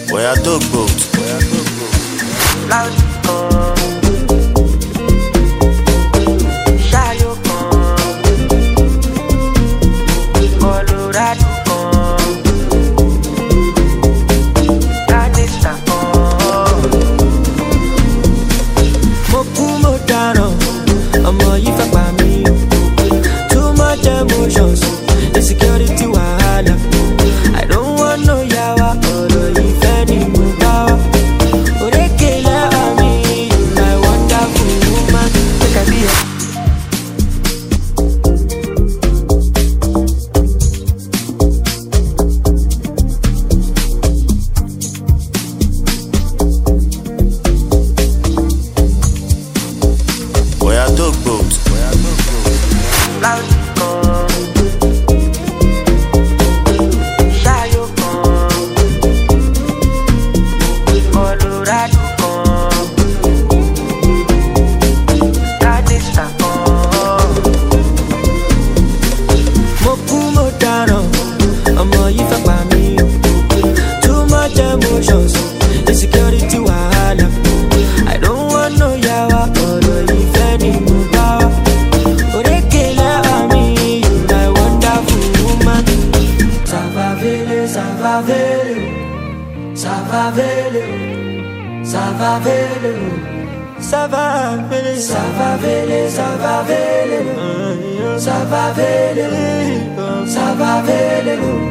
Where I talk boat. Too much emotions, insecurity wahala. I don't want no yawa, or if any mugawa. Orekele ami, my wonderful woman. Take a beer. Where I talk boat. Too much emotions, insecurity wahala. I don't want no yawa, or if any mugawa. Orekele ami, my wonderful woman. Ça va vele, ça va vele, ça va vele, ça va vele, ça va vele, ça va vele, ça va vele, ça va vele, ça va vele.